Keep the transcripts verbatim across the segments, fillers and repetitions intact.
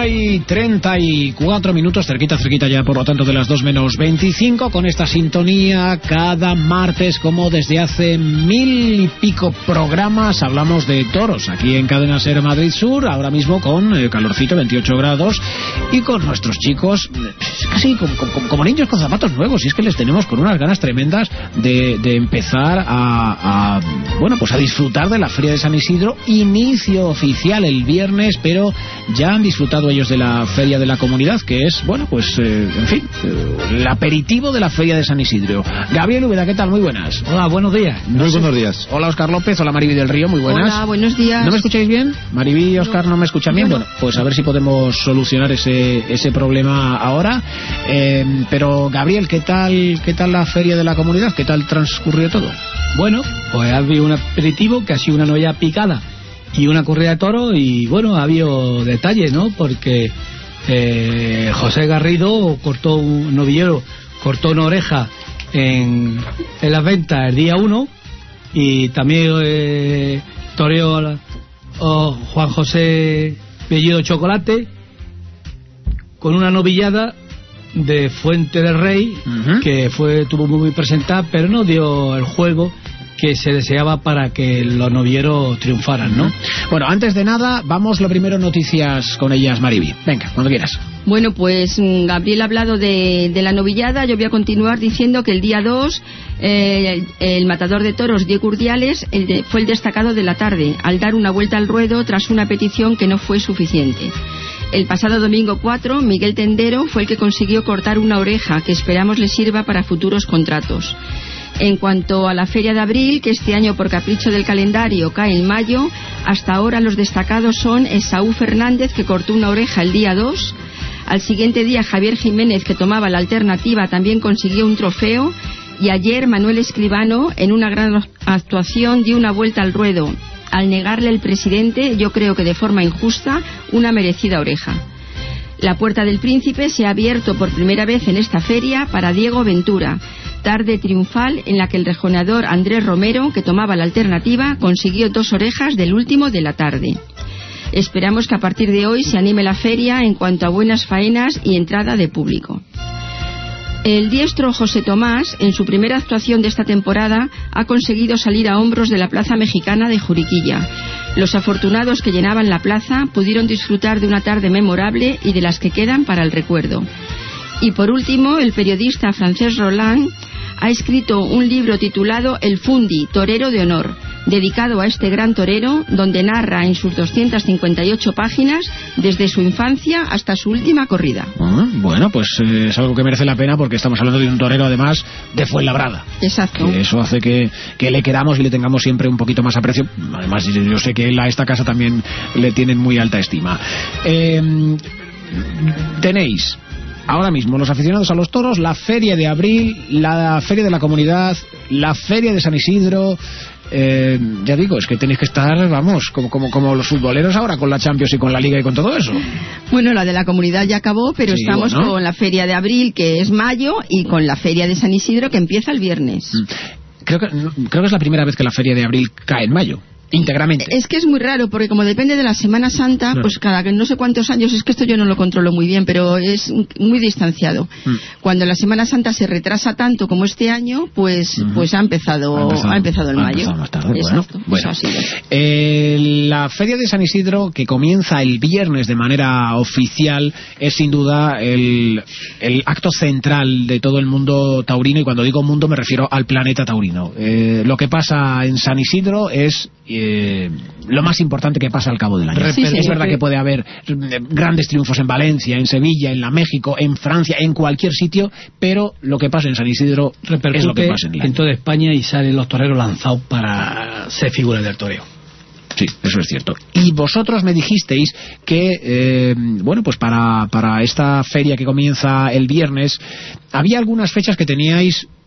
Una y treinta y cuatro minutos, cerquita, cerquita ya, por lo tanto, de las dos menos veinticinco, con esta sintonía cada martes, como desde hace mil y pico programas, hablamos de toros, aquí en Cadena Ser Madrid Sur, ahora mismo con eh, calorcito, veintiocho grados, y con nuestros chicos, casi como, como, como niños con zapatos nuevos, y es que les tenemos con unas ganas tremendas de, de empezar a, a, bueno, pues a disfrutar de la Feria de San Isidro, inicio oficial el viernes, pero ya han disfrutado ellos de la Feria de la Comunidad, que es, bueno, pues, eh, en fin, eh, el aperitivo de la Feria de San Isidro. Gabriel Úbeda, ¿qué tal? Muy buenas. Hola, buenos días. No Muy sé. buenos días. Hola, Óscar López. Hola, Maribí del Río. Muy buenas. Hola, buenos días. ¿No me escucháis bien? Maribí y Óscar, ¿no me escuchan bien? Bueno, pues a ver si podemos solucionar ese ese problema ahora. Eh, pero, Gabriel, ¿qué tal, qué tal la Feria de la Comunidad? ¿Qué tal transcurrió todo? Bueno, pues ha habido un aperitivo que ha sido una novia picada y una corrida de toros, y bueno, ha habido detalles, ¿no? Porque eh, José Garrido cortó un novillero, cortó una oreja en, en las ventas el día uno, y también eh, toreó oh, Juan José Bellido Chocolate con una novillada de Fuente del Rey, uh-huh. que fue tuvo muy presentada, pero no dio el juego que se deseaba para que los novilleros triunfaran, ¿no? Bueno, antes de nada, vamos lo primero noticias con ellas, Mariby. Venga, cuando quieras. Bueno, pues Gabriel ha hablado de, de la novillada. Yo voy a continuar diciendo que el día dos eh, el matador de toros Diego Urdiales el de, fue el destacado de la tarde, al dar una vuelta al ruedo tras una petición que no fue suficiente. El pasado domingo cuatro, Miguel Tendero fue el que consiguió cortar una oreja que esperamos le sirva para futuros contratos. En cuanto a la Feria de Abril, que este año por capricho del calendario cae en mayo, hasta ahora los destacados son Esaú Fernández, que cortó una oreja el día dos. Al siguiente día, Javier Jiménez, que tomaba la alternativa, también consiguió un trofeo. Y ayer, Manuel Escribano, en una gran actuación, dio una vuelta al ruedo, al negarle al presidente, yo creo que de forma injusta, una merecida oreja. La Puerta del Príncipe se ha abierto por primera vez en esta feria para Diego Ventura. Tarde triunfal en la que el rejoneador Andrés Romero, que tomaba la alternativa, consiguió dos orejas del último de la tarde. Esperamos que a partir de hoy se anime la feria en cuanto a buenas faenas y entrada de público. El diestro José Tomás, en su primera actuación de esta temporada, ha conseguido salir a hombros de la plaza mexicana de Juriquilla. Los afortunados que llenaban la plaza pudieron disfrutar de una tarde memorable y de las que quedan para el recuerdo. Y por último, el periodista Francesc Roland ha escrito un libro titulado El Fundi, Torero de Honor, dedicado a este gran torero, donde narra en sus doscientas cincuenta y ocho páginas desde su infancia hasta su última corrida. Ah, bueno, pues eh, es algo que merece la pena, porque estamos hablando de un torero además de Fuenlabrada. Exacto. Que eso hace que, que le queramos y le tengamos siempre un poquito más aprecio. Además, yo sé que a esta casa también le tienen muy alta estima. Eh, tenéis ahora mismo los aficionados a los toros la Feria de Abril, la Feria de la Comunidad, la Feria de San Isidro. Eh, ya digo, es que tenéis que estar, vamos, como, como, como los futboleros ahora con la Champions y con la Liga y con todo eso. Bueno, la de la Comunidad ya acabó, pero sí, estamos bueno. con la Feria de Abril, que es mayo, y con la Feria de San Isidro, que empieza el viernes. Creo que, creo que es la primera vez que la Feria de Abril cae en mayo. Íntegramente. Es que es muy raro, porque como depende de la Semana Santa, claro. pues cada no sé cuántos años, es que esto yo no lo controlo muy bien, pero es muy distanciado. Mm. Cuando la Semana Santa se retrasa tanto como este año, pues uh-huh. pues ha empezado, ha empezado, ha empezado en ha mayo. Empezado más tarde. Exacto. Bueno, bueno. Eh, la Feria de San Isidro, que comienza el viernes de manera oficial, es sin duda el, el acto central de todo el mundo taurino, y cuando digo mundo me refiero al planeta taurino. Eh, lo que pasa en San Isidro es Eh, lo más importante que pasa al cabo del año. Sí, sí, es verdad sí. que puede haber grandes triunfos en Valencia, en Sevilla, en la México, en Francia, en cualquier sitio, pero lo que pasa en San Isidro repercute es lo que pasa en, en toda España, y salen los toreros lanzados para ser figuras del toreo. Sí, eso es cierto. Y vosotros me dijisteis que, eh, bueno, pues para, para esta feria que comienza el viernes, había algunas fechas que teníais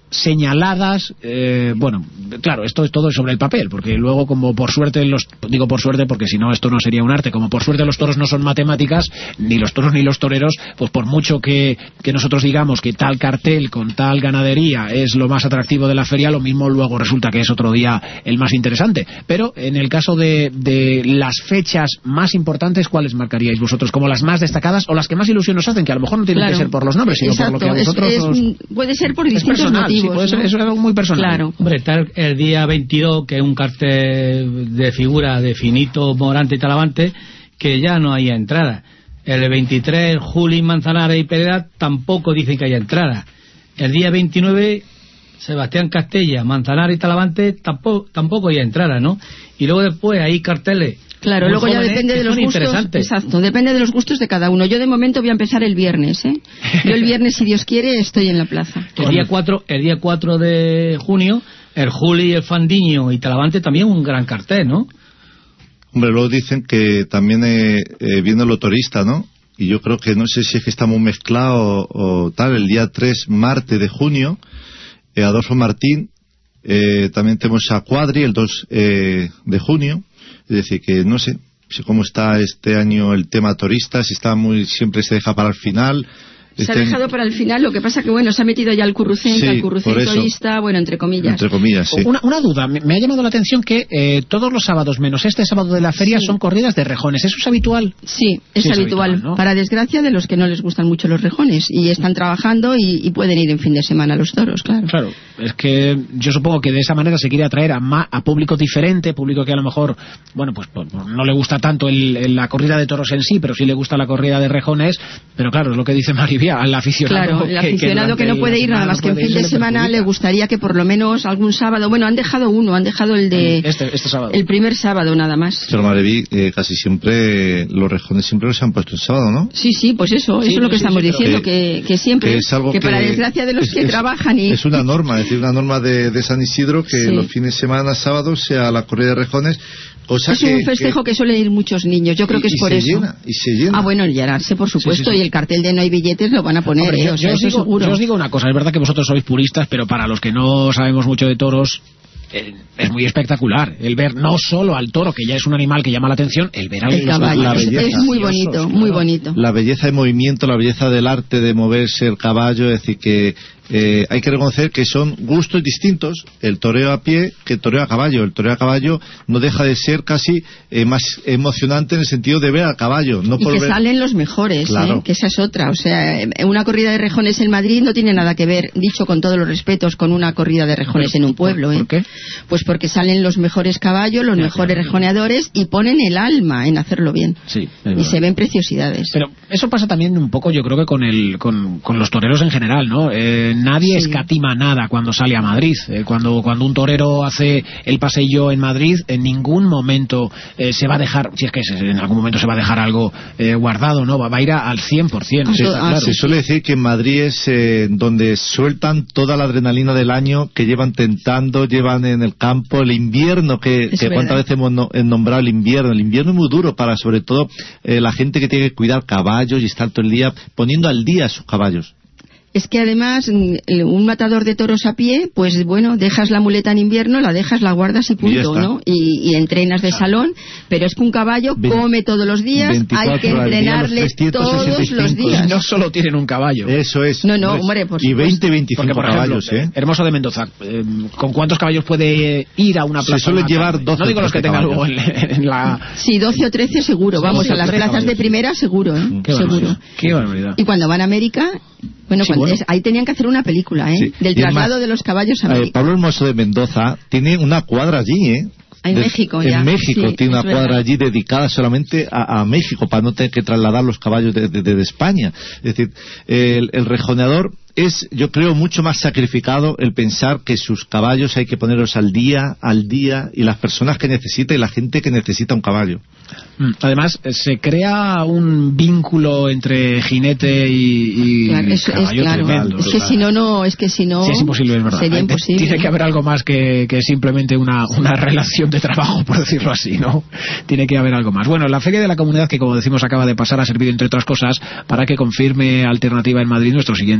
señaladas, eh, bueno, claro, esto es todo sobre el papel, porque luego, como por suerte los, digo por suerte porque si no esto no sería un arte, como por suerte los toros no son matemáticas, ni los toros ni los toreros, pues por mucho que, que nosotros digamos que tal cartel con tal ganadería es lo más atractivo de la feria, lo mismo luego resulta que es otro día el más interesante. Pero en el caso de, de las fechas más importantes, ¿cuáles marcaríais vosotros como las más destacadas o las que más ilusión nos hacen? Que a lo mejor no tienen claro. que ser por los nombres, sino Exacto. por lo que a vosotros es, es, os... puede ser por distintos personal, motivos. Sí, puede ser, ¿no? eso es algo muy personal. Claro. Hombre, está el, el día veintidós, que es un cartel de figura de Finito, Morante y Talavante, que ya no hay entrada. El veintitrés, Juli, Manzanares y Pereda tampoco dicen que haya entrada. El día veintinueve, Sebastián Castella, Manzanares y Talavante tampoco, tampoco hay entrada, ¿no? Y luego después hay carteles. Claro, luego ya depende de los gustos. Exacto, depende de los gustos de cada uno. Yo de momento voy a empezar el viernes, ¿eh? Yo el viernes, si Dios quiere, estoy en la plaza. El día cuatro, el día cuatro de junio, el Juli, el Fandiño y Talavante también un gran cartel, ¿no? Hombre, luego dicen que también eh, eh, viene lo torista, ¿no? Y yo creo que no sé si es que estamos mezclados o, o tal. El día tres, martes de junio, eh, Adolfo Martín, eh, también tenemos a Cuadri el dos eh, de junio. Es decir, que no sé, sé cómo está este año el tema torista, si está muy, siempre se deja para el final. Se este ha dejado año... para el final, lo que pasa que bueno, se ha metido ya el currucén, sí, el currucén torista, bueno, entre comillas. Entre comillas, sí. Una, una duda, me, me ha llamado la atención que eh, todos los sábados, menos este sábado de la feria, sí. son corridas de rejones. ¿Eso es habitual? Sí, es sí, habitual, es habitual ¿no? Para desgracia de los que no les gustan mucho los rejones y están trabajando y, y pueden ir en fin de semana a los toros, claro. Claro, es que yo supongo que de esa manera se quiere atraer a, ma, a público diferente, público que a lo mejor, bueno, pues, pues no le gusta tanto el, el, la corrida de toros en sí, pero sí le gusta la corrida de rejones, pero claro, es lo que dice Maribia, al aficionado. Claro, el aficionado que, que, que no puede ir nada más que en fin de semana le gustaría que por lo menos algún sábado, bueno, han dejado uno, han dejado el de este, este sábado. El primer sábado nada más. Pero Mariví, eh, casi siempre los rejones siempre los han puesto el sábado, ¿no? Sí, sí, pues eso, sí, eso es lo que sí, estamos sí, diciendo, que, que, que siempre, que, es algo que, que para desgracia de los es, que es, trabajan y... Es una norma, es decir, una norma de, de San Isidro que sí. los fines de semana, sábados, sea la corrida de rejones. O sea es que, un festejo que, que suelen ir muchos niños, yo creo y, que es por eso. Llena, y se llena. Ah, bueno, el llenarse, por supuesto, sí, sí, sí. y el cartel de no hay billetes lo van a poner, Hombre, eh, yo, o sea, yo, os digo, seguro. yo os digo una cosa, es verdad que vosotros sois puristas, pero para los que no sabemos mucho de toros, eh, es muy espectacular el ver no solo al toro, que ya es un animal que llama la atención, el ver al el caballo, la es, belleza. es muy bonito, muy bonito. La belleza de movimiento, la belleza del arte de moverse el caballo, es decir, que Eh, hay que reconocer que son gustos distintos el toreo a pie que el toreo a caballo. El toreo a caballo no deja de ser casi eh, más emocionante en el sentido de ver al caballo, no y por que ver... salen los mejores, claro. ¿eh? Que esa es otra, o sea, una corrida de rejones en Madrid no tiene nada que ver, dicho con todos los respetos, con una corrida de rejones en un pueblo, ¿eh? ¿Por qué? Pues porque salen los mejores caballos, los ya, mejores claro. rejoneadores y ponen el alma en hacerlo bien, sí, y se ven preciosidades. Pero eso pasa también un poco, yo creo que con el con, con los toreros en general, ¿no? Eh, nadie sí. escatima nada cuando sale a Madrid. Eh, cuando, cuando un torero hace el paseillo en Madrid, en ningún momento eh, se va a dejar, si es que en algún momento se va a dejar algo eh, guardado, ¿no? Va, va a ir a, al cien por ciento. Se, está claro. se suele decir que en Madrid es eh, donde sueltan toda la adrenalina del año que llevan tentando, llevan en el campo, el invierno, que, que cuántas veces hemos no, nombrado el invierno. El invierno es muy duro para, sobre todo, eh, la gente que tiene que cuidar caballos y estar todo el día poniendo al día a sus caballos. Es que además un matador de toros a pie, pues bueno, dejas la muleta en invierno, la dejas, la guardas y punto, y ¿no? Y, y entrenas de salón, pero es que un caballo come todos los días, hay que entrenarle todos los días. Y no solo tienen un caballo. Eso es. No, no, hombre, por Y veinte, veinticinco por caballos, ejemplo, ¿eh? Hermoso de Mendoza, eh, ¿con cuántos caballos puede ir a una plaza? Se suele llevar doce. No digo los que tengan luego en, en la... Sí, doce o trece seguro, vamos, sí, a las plazas caballos. De primera seguro, ¿eh? Qué seguro. Qué barbaridad. Y cuando van a América... Bueno, sí, bueno. Es, ahí tenían que hacer una película, ¿eh? Sí. Del traslado más, de los caballos a América. Eh, Pablo Hermoso de Mendoza tiene una cuadra allí, ¿eh? En de, México, en ya. México sí, tiene una verdad. cuadra allí dedicada solamente a, a México para no tener que trasladar los caballos de, de, de España. Es decir, el, el rejoneador es, yo creo, mucho más sacrificado el pensar que sus caballos hay que ponerlos al día, al día, y las personas que necesita y la gente que necesita un caballo. Además, se crea un vínculo entre jinete y, y claro, eso caballo es, claro. tremendo. Es que si no, no, es que si no... Sí, es imposible, es verdad. Sería imposible. Tiene que haber algo más que, que simplemente una, una relación de trabajo, por decirlo así, ¿no? Tiene que haber algo más. Bueno, la Feria de la Comunidad, que como decimos acaba de pasar, ha servido, entre otras cosas, para que confirme Alternativa en Madrid nuestro siguiente invitado.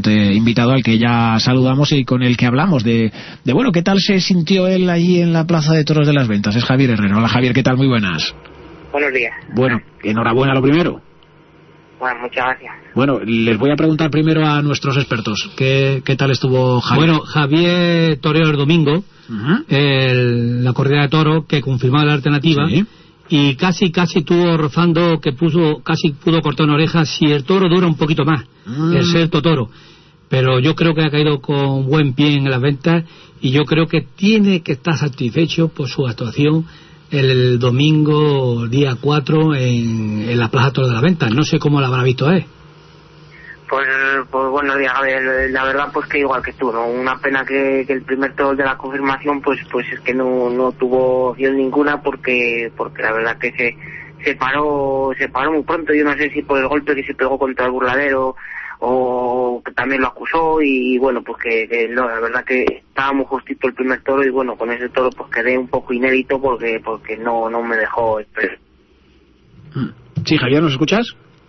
invitado al que ya saludamos y con el que hablamos de, de bueno, ¿qué tal se sintió él allí en la Plaza de Toros de las Ventas? Es Javier Herrero. Hola Javier, ¿qué tal? Muy buenas. Buenos días. Bueno, enhorabuena lo primero. Bueno, muchas gracias. Bueno, les voy a preguntar primero a nuestros expertos. ¿Qué, qué tal estuvo Javier? Bueno, Javier toreó el domingo, uh-huh. el, la corrida de toro que confirmaba la alternativa, sí. Y casi, casi estuvo rozando que puso, casi pudo cortar una oreja si el toro dura un poquito más, mm. el cierto toro. Pero yo creo que ha caído con buen pie en las ventas y yo creo que tiene que estar satisfecho por su actuación el domingo día cuatro en, en la Plaza Toro de las Ventas. No sé cómo la habrá visto él. Pues, pues bueno, a ver, la verdad pues que igual que tú, ¿no? Una pena que, que el primer toro de la confirmación pues pues es que no no tuvo opción ninguna porque porque la verdad que se se paró se paró muy pronto. Yo no sé si por el golpe que se pegó contra el burladero o que también lo acusó y bueno, pues que, que no, la verdad que estaba muy justito el primer toro y bueno, con ese toro pues quedé un poco inédito porque porque no no me dejó esperar. Sí, Javier, ¿nos escuchas?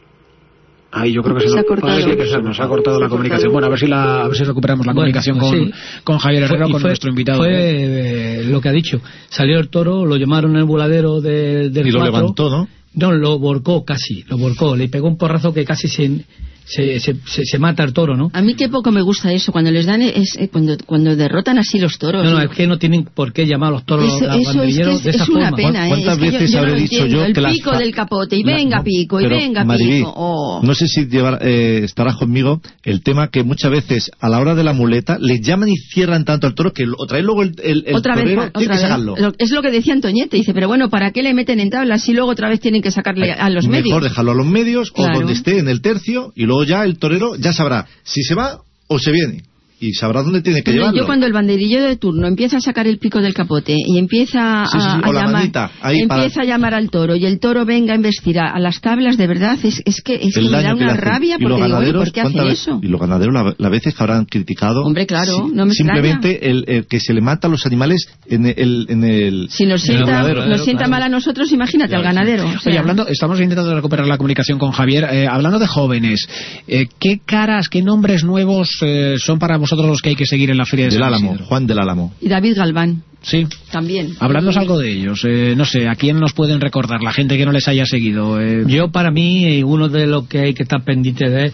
Ahí yo creo que se, se, nos, ha cortado. sí, que se nos ha cortado la comunicación. Bueno, a ver si la a ver si recuperamos la bueno, comunicación con, sí. con Javier Herrero, fue, con fue, nuestro invitado. Fue eh, lo que ha dicho. Salió el toro, lo llamaron en el voladero de, del y lo cuatro, levantó, ¿no? No, lo volcó casi, lo volcó. Le pegó un porrazo que casi se... Se, se, se, se mata el toro, ¿no? A mí qué poco me gusta eso, cuando les dan es, eh, cuando cuando derrotan así los toros. No, no, es que no tienen por qué llamar a los toros eso, los eso es, que es, de esa es una forma. pena, ¿Cuántas eh? veces es que yo, yo habré no dicho entiendo. yo el que las pico del capote y venga no, pico y venga Mariví, pico? Oh. No sé si llevar, eh, estarás conmigo el tema que muchas veces a la hora de la muleta les llaman y cierran tanto al toro que otra vez luego el, el, el otra torero vez, tiene otra que sacarlo. Vez. Es lo que decía Antoñete, dice, pero bueno, ¿para qué le meten en tablas si luego otra vez tienen que sacarle a los Mejor medios? Mejor dejarlo a los medios claro. o donde esté en el tercio y luego ya el torero ya sabrá si se va o se viene y sabrá dónde tiene que bueno, llevarlo. Yo cuando el banderillo de turno empieza a sacar el pico del capote y empieza sí, sí, sí. a, a llamar manita, empieza para... a llamar al toro y el toro venga a embestir a, a las tablas, de verdad es, es que, es que me da una rabia porque digo, oye, ¿por qué hacen vez, eso? Y los ganaderos las la veces que habrán criticado, hombre, claro, si, no me simplemente el, el que se le mata a los animales en el, en el si nos sienta, el nos sienta claro. mal a nosotros, imagínate al ganadero. O sea. Oye, hablando, estamos intentando recuperar la comunicación con Javier, eh, hablando de jóvenes, eh, ¿qué caras, qué nombres nuevos eh, son para vosotros los que hay que seguir en la Feria de del San Álamo, Isidro? Juan del Álamo. Y David Galván. Sí. También. Hablándonos algo de ellos, eh, no sé, ¿a quién nos pueden recordar? La gente que no les haya seguido. Eh... Yo, para mí, uno de los que hay que estar pendiente de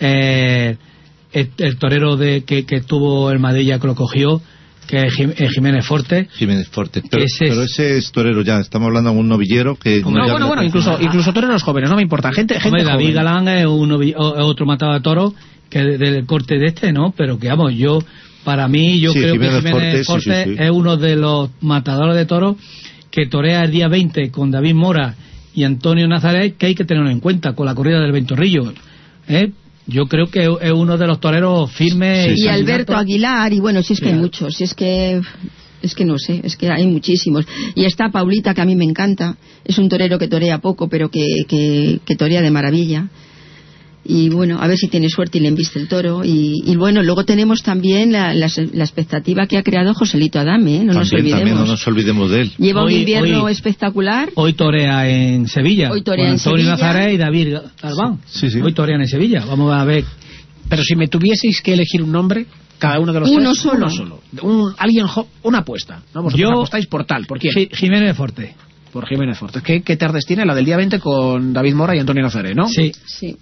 eh, el, el torero de que, que tuvo el Madilla que lo cogió, que es Jiménez Forte. Jiménez Forte. Pero ese es, pero ese es torero ya, estamos hablando de un novillero que... No, no bueno, bueno, incluso, incluso toreros jóvenes, no me importa. Gente, gente Hombre, David joven. Galán es un novi, otro matado de toro que del corte de este, ¿no? Pero que, vamos, yo... Para mí, yo sí, creo Jiménez que Jiménez Forte, Forte sí, sí, sí. es uno de los matadores de toros que torea el día veinte con David Mora y Antonio Nazaret, que hay que tenerlo en cuenta con la corrida del Ventorrillo. ¿Eh? Yo creo que es uno de los toreros firmes. Sí, y Alberto Aguilar, y bueno, si es que sí. hay muchos, si es que... Es que no sé, es que hay muchísimos. Y está Paulita, que a mí me encanta. Es un torero que torea poco, pero que, que, que torea de maravilla. Y bueno, a ver si tiene suerte y le embiste el toro. Y, y bueno, luego tenemos también la, la, la expectativa que ha creado Joselito Adame, ¿eh? No también, nos olvidemos. También no nos olvidemos de él. Lleva hoy, un invierno hoy, espectacular. Hoy torea en Sevilla. Hoy torea con en Antonio Sevilla. Nazaret y David Galván. Sí, sí. Hoy torean en Sevilla. Vamos a ver. Pero si me tuvieseis que elegir un nombre, cada uno de los uno tres, solo. uno solo. Un, alguien jo una apuesta. ¿No? Vosotros Yo apostáis por tal, ¿por quién? Jiménez Forte. Por Jiménez Forte. ¿Qué, qué tardes tiene? La del día veinte con David Mora y Antonio Nazaret, ¿no? Sí. Sí.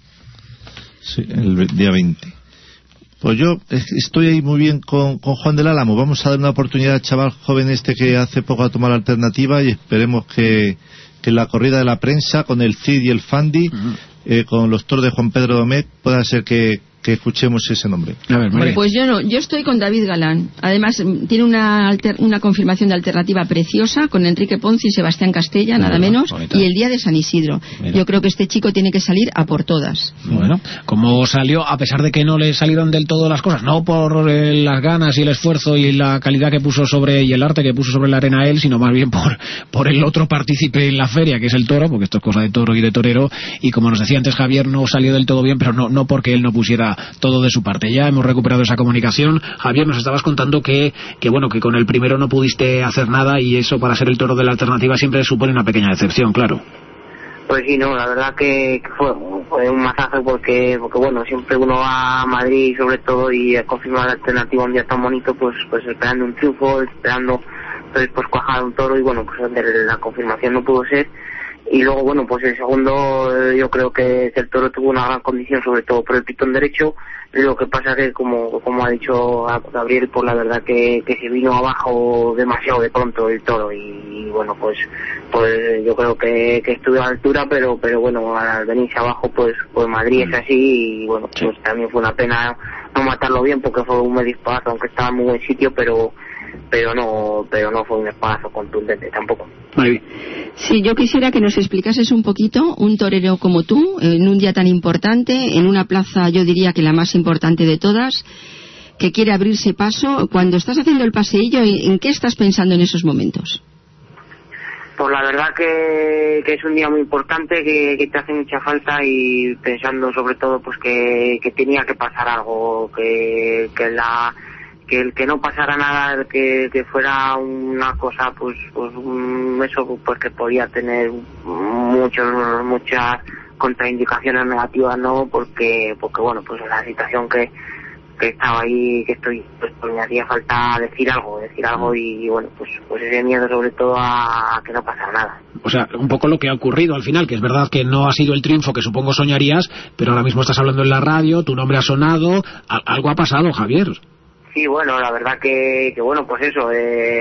Sí, el día veinte. Pues yo estoy ahí muy bien con, con Juan del Álamo. Vamos a dar una oportunidad al chaval joven este que hace poco ha tomado la alternativa y esperemos que, que la corrida de la prensa con el Cid y el Fandi, uh-huh. eh, con los toros de Juan Pedro Domet, pueda ser que, que escuchemos ese nombre. A ver, María. Pues yo no, yo estoy con David Galán. Además tiene una alter, una confirmación de alternativa preciosa con Enrique Ponce y Sebastián Castella, nada bueno, menos, bonita. Y el día de San Isidro. Mira. Yo creo que este chico tiene que salir a por todas. Bueno, como salió, a pesar de que no le salieron del todo las cosas, no por eh, las ganas y el esfuerzo y la calidad que puso sobre, y el arte que puso sobre la arena él, sino más bien por, por el otro partícipe en la feria, que es el toro, porque esto es cosa de toro y de torero, y como nos decía antes Javier, no salió del todo bien, pero no, no porque él no pusiera todo de su parte. Ya hemos recuperado esa comunicación. Javier, nos estabas contando que, que bueno, que con el primero no pudiste hacer nada y eso para ser el toro de la alternativa siempre supone una pequeña decepción, claro. Pues sí, no, la verdad que, que fue, fue un masaje porque, porque bueno, siempre uno va a Madrid sobre todo y a confirmar la alternativa un día tan bonito, pues pues esperando un triunfo, esperando pues, pues cuajar un toro y bueno, pues la confirmación no pudo ser. Y luego, bueno, pues el segundo, eh, yo creo que, que el toro tuvo una gran condición, sobre todo por el pitón derecho. Lo que pasa que, como como ha dicho Gabriel, pues la verdad que, que se vino abajo demasiado de pronto el toro. Y, y bueno, pues pues yo creo que, que estuvo a la altura, pero pero bueno, al venirse abajo, pues pues Madrid es así. Y bueno, pues también fue una pena no matarlo bien, porque fue un medio espadazo, aunque estaba en muy buen sitio, pero pero no pero no fue un espadazo contundente tampoco. Muy bien. Sí, yo quisiera que nos explicases un poquito, un torero como tú, en un día tan importante, en una plaza, yo diría que la más importante de todas, que quiere abrirse paso. Cuando estás haciendo el paseillo, ¿en qué estás pensando en esos momentos? Pues la verdad que, que es un día muy importante, que, que te hace mucha falta, y pensando sobre todo pues que, que tenía que pasar algo, que, que la que el que no pasara nada, que, que fuera una cosa pues pues un, eso pues que podía tener muchos muchas contraindicaciones negativas, no, porque porque bueno, pues la situación que que estaba ahí, que estoy, pues, pues me hacía falta decir algo, decir algo y, y bueno, pues pues ese miedo sobre todo a, a que no pasara nada. O sea, un poco lo que ha ocurrido al final, que es verdad que no ha sido el triunfo que supongo soñarías, pero ahora mismo estás hablando en la radio, tu nombre ha sonado, algo ha pasado, Javier. Sí, bueno, la verdad que, que bueno, pues eso,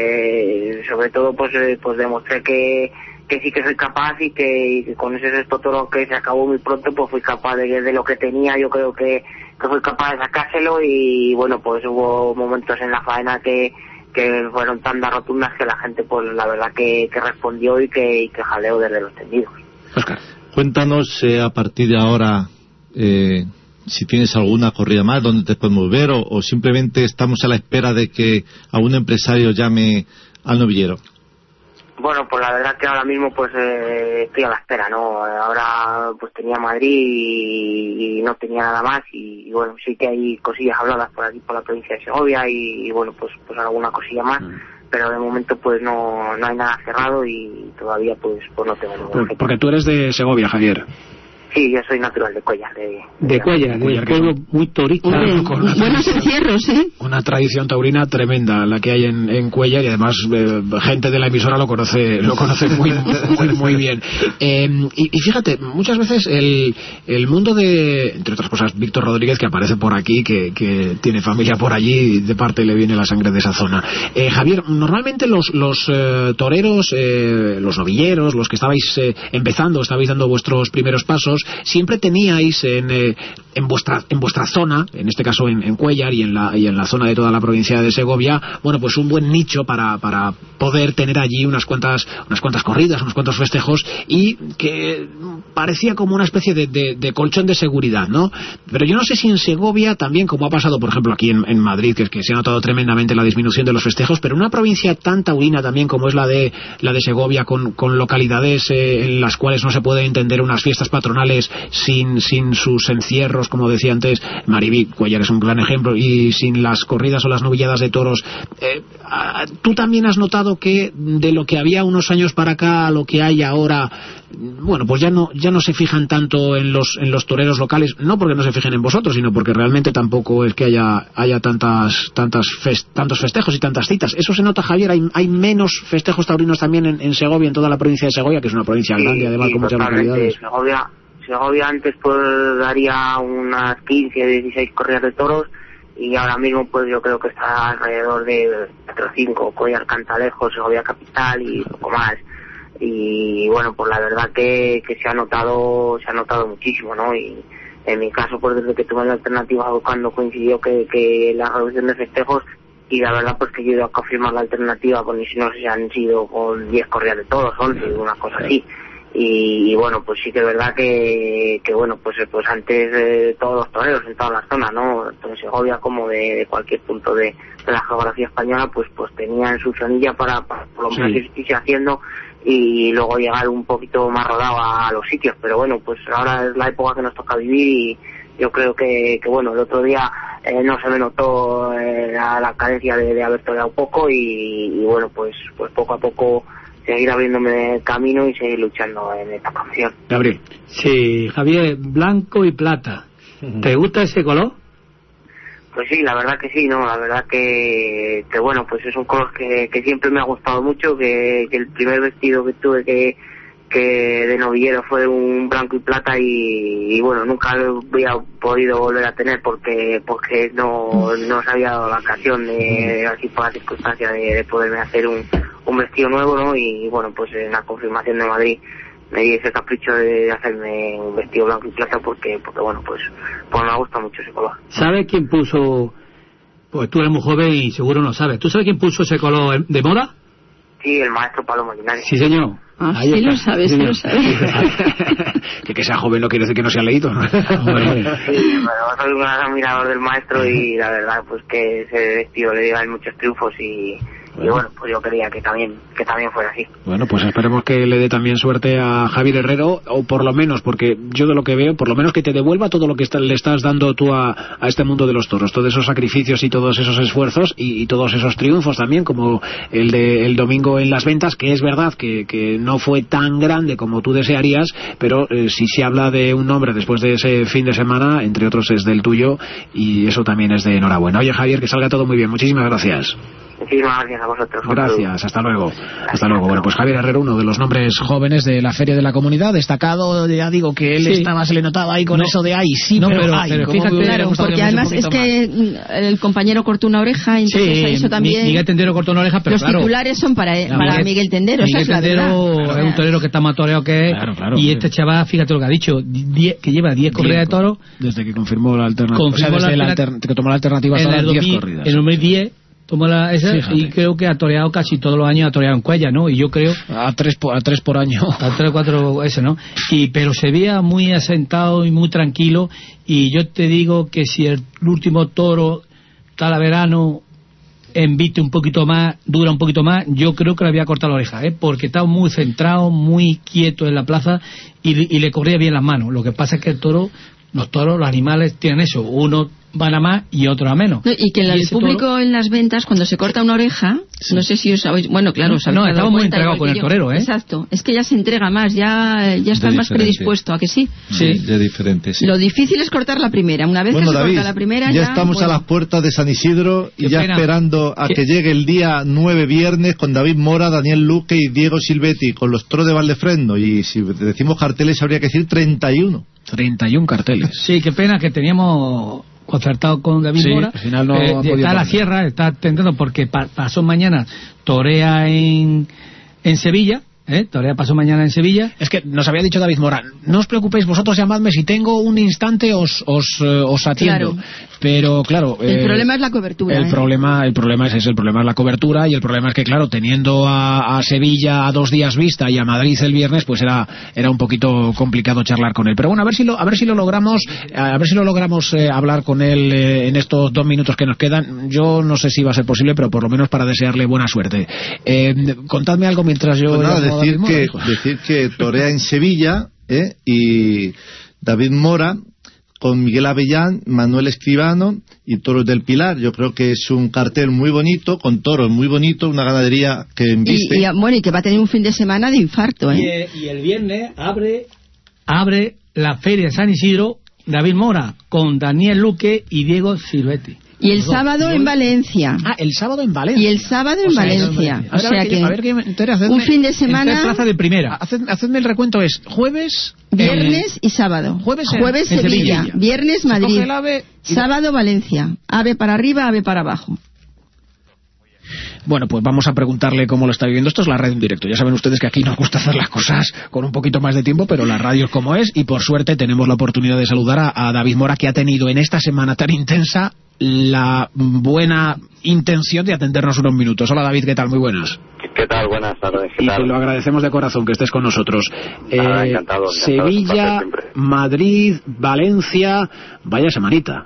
eh, sobre todo pues eh, pues demostré que que sí que soy capaz y que, y que con ese sexto toro que se acabó muy pronto, pues fui capaz de, de lo que tenía, yo creo que, que fui capaz de sacárselo. Y bueno, pues hubo momentos en la faena que que fueron tan rotundas que la gente pues la verdad que, que respondió y que, y que jaleó desde los tendidos. Oscar, cuéntanos eh, a partir de ahora eh, si tienes alguna corrida más, dónde te podemos ver, o, o simplemente estamos a la espera de que algún empresario llame al novillero. Bueno, pues la verdad que ahora mismo pues eh, estoy a la espera, ¿no? Ahora pues tenía Madrid y, y no tenía nada más, y, y bueno, sí que hay cosillas habladas por aquí, por la provincia de Segovia, y, y bueno, pues pues alguna cosilla más, mm. pero de momento pues no no hay nada cerrado y todavía pues pues no tengo ningún. Porque tú eres de Segovia, Javier. Sí, yo soy natural de Cuellar. De, de Cuellar, de pueblo muy torito. Buenos encierros, ¿eh? Una tradición taurina tremenda la que hay en, en Cuellar, y además eh, gente de la emisora lo conoce lo conoce muy muy, muy bien. Eh, y, y fíjate, muchas veces el, el mundo de, entre otras cosas, Víctor Rodríguez, que aparece por aquí, que, que tiene familia por allí, de parte le viene la sangre de esa zona. Eh, Javier, normalmente los, los eh, toreros, eh, los novilleros, los que estabais eh, empezando, estabais dando vuestros primeros pasos, siempre teníais en, eh, en vuestra en vuestra zona, en este caso en, en Cuellar y en la y en la zona de toda la provincia de Segovia, bueno, pues un buen nicho para para poder tener allí unas cuantas unas cuantas corridas, unos cuantos festejos, y que parecía como una especie de, de, de colchón de seguridad, ¿no? Pero yo no sé si en Segovia también, como ha pasado por ejemplo aquí en, en Madrid, que, que se ha notado tremendamente la disminución de los festejos, pero una provincia tan taurina también como es la de la de Segovia, con, con localidades eh, en las cuales no se puede entender unas fiestas patronales sin sin sus encierros, como decía antes Mariví, Cuellar es un gran ejemplo, y sin las corridas o las novilladas de toros. Eh, ¿Tú también has notado que de lo que había unos años para acá a lo que hay ahora, bueno, pues ya no ya no se fijan tanto en los en los toreros locales? No porque no se fijen en vosotros, sino porque realmente tampoco es que haya haya tantas tantas fest, tantos festejos y tantas citas. ¿Eso se nota, Javier? ¿Hay, hay menos festejos taurinos también en, en Segovia, en toda la provincia de Segovia, que es una provincia sí, grande, además, sí, con muchas localidades? Segovia Segovia antes pues daría unas quince, dieciséis corridas de toros, y ahora mismo pues yo creo que está alrededor de cuatro o cinco, Cuellar, Cantalejo, Segovia Capital y poco más. Y bueno, pues la verdad que, que se ha notado se ha notado muchísimo, ¿no? Y en mi caso, pues desde que tuve la alternativa cuando coincidió que, que la reducción de festejos, y la verdad pues que yo he ido a confirmar la alternativa, con si no se han sido con diez corridas de toros, once, una cosa así. Y, y bueno, pues sí que es verdad que, que bueno, pues pues antes de todos los toreros en todas las zonas, ¿no? Tanto en Segovia como de, de cualquier punto de, de la geografía española, pues pues tenían su zonilla para, para por lo menos sí. irse haciendo y luego llegar un poquito más rodado a, a los sitios. Pero bueno, pues ahora es la época que nos toca vivir, y yo creo que, que bueno, el otro día eh, no se me notó eh, la, la carencia de, de haber toreado poco, y, y bueno, pues pues poco a poco seguir abriéndome camino y seguir luchando en esta canción. Gabriel. Sí, Javier, blanco y plata. ¿Te gusta ese color? Pues sí, la verdad que sí, no, la verdad que, que bueno, pues es un color que, que siempre me ha gustado mucho, que, que el primer vestido que tuve que, que de novillero fue un blanco y plata y, y bueno, nunca lo había podido volver a tener porque porque no, no se había dado la ocasión de, así por la circunstancia de, de poderme hacer un, un vestido nuevo, ¿no? Y bueno, pues en la confirmación de Madrid me di ese capricho de hacerme un vestido blanco y plata porque, porque bueno, pues, pues me gusta mucho ese color. ¿Sabes quién puso? Pues tú eres muy joven y seguro no sabes. ¿Tú sabes quién puso ese color de moda? Sí, el maestro Palomo Linares. Sí, señor. Ah, Ahí sí está. Lo sabes, sí lo sabes. que que sea joven no quiere decir que no se ha leído, ¿no? Sí, pero soy un gran admirador del maestro y la verdad pues que ese vestido le dio muchos triunfos y... Bueno. Y bueno, pues yo quería que también que también fuera así. Bueno, pues esperemos que le dé también suerte a Javier Herrero, o por lo menos, porque yo de lo que veo, por lo menos que te devuelva todo lo que está, le estás dando tú a, a este mundo de los toros, todos esos sacrificios y todos esos esfuerzos y, y todos esos triunfos también, como el de el domingo en Las Ventas, que es verdad que, que no fue tan grande como tú desearías, pero eh, si se habla de un nombre después de ese fin de semana, entre otros es del tuyo, y eso también es de enhorabuena. Oye, Javier, que salga todo muy bien. Muchísimas gracias. Muchísimas gracias a vosotros. Gracias, hasta luego. Hasta luego. Bueno, pues Javier Herrero, uno de los nombres jóvenes de la Feria de la Comunidad, destacado, ya digo que él sí. estaba, se le notaba ahí con no. eso de ahí, sí, no, pero, pero, ay, pero fíjate, claro, porque además es que más. el compañero cortó una oreja, entonces sí, eso también... Miguel Tendero cortó una oreja, pero los claro, titulares son para, para Miguel, Miguel Tendero, Miguel esa es Tendero la verdad. Claro, es un torero que está más toreado que es, claro, claro, y claro. este chaval, fíjate lo que ha dicho, diez, que lleva diez corridas de toro. Desde que confirmó la alternativa, o sea, desde la alter, que tomó la alternativa hasta las diez corridas. En el número diez tomó la esa Fíjate. Y creo que ha toreado casi todos los años, ha toreado en Cuella, ¿no? Y yo creo a tres por, a tres por año, a tres o cuatro ese, ¿no? Y pero se veía muy asentado y muy tranquilo, y yo te digo que si el último toro Talaverano embiste un poquito más, dura un poquito más, yo creo que le había cortado la oreja, ¿eh? Porque estaba muy centrado, muy quieto en la plaza y, y le corría bien las manos. Lo que pasa es que el toro, los toros, los animales tienen eso, uno van a más y otro a menos. No, y que el, y el público toro... en las ventas, cuando se corta una oreja, sí. no sé si os sabéis, bueno, claro, os no, estamos muy entregados con el torero, ¿eh? Exacto, es que ya se entrega más, ya ya está más predispuesto, ¿a que sí? Sí, de diferente, sí. Lo difícil es cortar la primera, una vez bueno, que se David, corta la primera ya, ya estamos bueno. a las puertas de San Isidro y Qué ya pena. esperando a ¿Qué? que llegue el día nueve viernes con David Mora, Daniel Luque y Diego Silvetti con los toros de Valdefreno, y si decimos carteles habría que decir treinta y uno. treinta y uno carteles. Sí, qué pena que teníamos concertado con David sí, Mora, al final no eh, está a la sierra, está tentando porque pa, pasó mañana torea en en Sevilla, ¿eh? Torea pasó mañana en Sevilla. Es que nos había dicho David Mora, no os preocupéis, vosotros llamadme, si tengo un instante os os, eh, os atiendo. Claro. Pero claro, el eh, problema es la cobertura. El ¿eh? problema, el problema es ese, el problema es la cobertura, y el problema es que claro, teniendo a, a Sevilla a dos días vista y a Madrid el viernes, pues era era un poquito complicado charlar con él. Pero bueno, a ver si lo a ver si lo logramos, a ver si lo logramos eh, hablar con él eh, en estos dos minutos que nos quedan. Yo no sé si va a ser posible, pero por lo menos para desearle buena suerte. Eh, contadme algo mientras yo. Pues nada, decir Mora, que decir que torea en Sevilla, ¿eh? Y David Mora con Miguel Avellán, Manuel Escribano y Toros del Pilar. Yo creo que es un cartel muy bonito, con toros muy bonitos, una ganadería que embiste. Y, y, bueno, y que va a tener un fin de semana de infarto, ¿eh? Y, y el viernes abre abre la Feria de San Isidro David Mora con Daniel Luque y Diego Silvetti. Y el sábado en Valencia. Ah, el sábado en Valencia. Y el sábado en o sea, Valencia. O sea que, a ver, que entonces, hacedme, un fin de semana. En plaza de primera. Hacedme, hacedme el recuento, es jueves, viernes eh, y sábado. Jueves, jueves en, Sevilla, en viernes Madrid, y... sábado Valencia. Ave para arriba, ave para abajo. Bueno, pues vamos a preguntarle cómo lo está viviendo. Esto es la radio en directo. Ya saben ustedes que aquí nos gusta hacer las cosas con un poquito más de tiempo, pero la radio es como es, y por suerte tenemos la oportunidad de saludar a, a David Mora, que ha tenido en esta semana tan intensa la buena intención de atendernos unos minutos. Hola David, ¿qué tal? Muy buenas. ¿Qué tal? Buenas tardes. ¿Qué y tal? te lo agradecemos de corazón que estés con nosotros. Ah, eh, encantado, encantado. Sevilla, Madrid, Valencia, vaya semanita.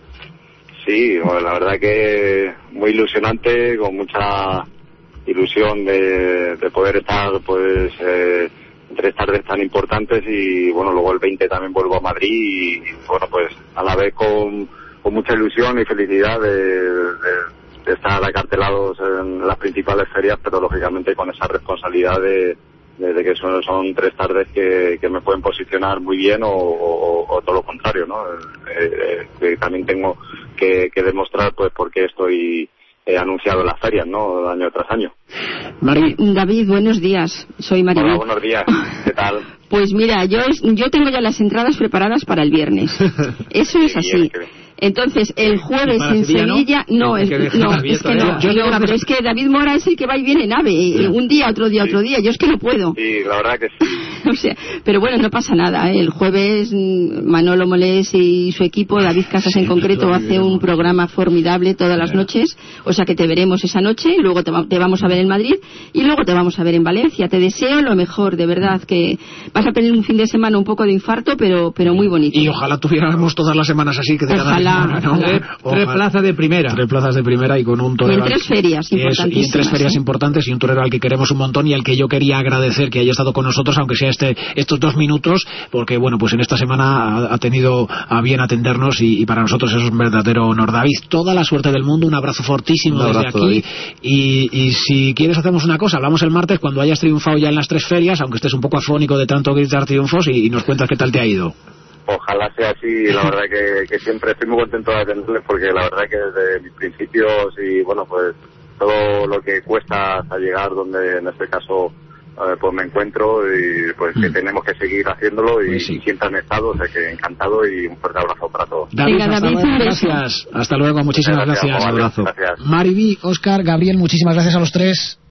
Sí, bueno, la verdad que muy ilusionante, con mucha ilusión de, de poder estar pues eh, tres tardes tan importantes, y bueno, luego el veinte también vuelvo a Madrid y bueno, pues a la vez con, con mucha ilusión y felicidad de, de de estar acartelados en las principales ferias, pero lógicamente con esa responsabilidad de, de, de que son, son tres tardes que, que me pueden posicionar muy bien o, o, o todo lo contrario, ¿no? Eh, eh, que también tengo que, que demostrar pues por qué estoy eh, anunciado en las ferias, ¿no? Año tras año. Mari... David, buenos días. Soy Maribel. Hola, buenos días. ¿Qué tal? Pues mira, yo es, yo tengo ya las entradas preparadas para el viernes. Eso es así. Entonces, el jueves en Sevilla, no, no, es, no, es que no, yo, yo, pero es que David Mora es el que va y viene en AVE, sí. un día, otro día, sí. otro día, yo es que no puedo. Sí, la verdad que sí. O sea, pero bueno, no pasa nada, ¿eh? El jueves Manolo Molés y su equipo, David Casas en concreto, hace un programa formidable todas las noches, o sea que te veremos esa noche, y luego te, va, te vamos a ver en Madrid, y luego te vamos a ver en Valencia. Te deseo lo mejor, de verdad, que vas a tener un fin de semana un poco de infarto, pero pero muy bonito. Y ojalá tuviéramos todas las semanas así, que te ojalá. ¿no? Tres, tres plazas de primera. Tres plazas de primera y con un torero. Y en tres ferias importantísimas. Y en tres ferias ¿eh? importantes y un torero al que queremos un montón y al que yo quería agradecer que haya estado con nosotros, aunque sea este estos dos minutos, porque bueno, pues en esta semana ha, ha tenido a bien atendernos y, y para nosotros eso es un verdadero honor. David, toda la suerte del mundo, un abrazo fortísimo un abrazo, desde aquí. Y, y si quieres hacemos una cosa, hablamos el martes cuando hayas triunfado ya en las tres ferias, aunque estés un poco afónico de tanto gritar triunfos y, y nos cuentas qué tal te ha ido. Ojalá sea así, la verdad que, que siempre estoy muy contento de atenderles porque la verdad que desde mis principios y bueno pues todo lo que cuesta hasta llegar donde en este caso eh, pues me encuentro y pues mm. que tenemos que seguir haciéndolo y, pues sí. y siempre han estado, o sea que encantado y un fuerte abrazo para todos. David, Venga, hasta David, luego, gracias, hasta luego, muchísimas gracias. gracias. Un abrazo. Gracias. Mariby, Óscar, Gabriel, muchísimas gracias a los tres.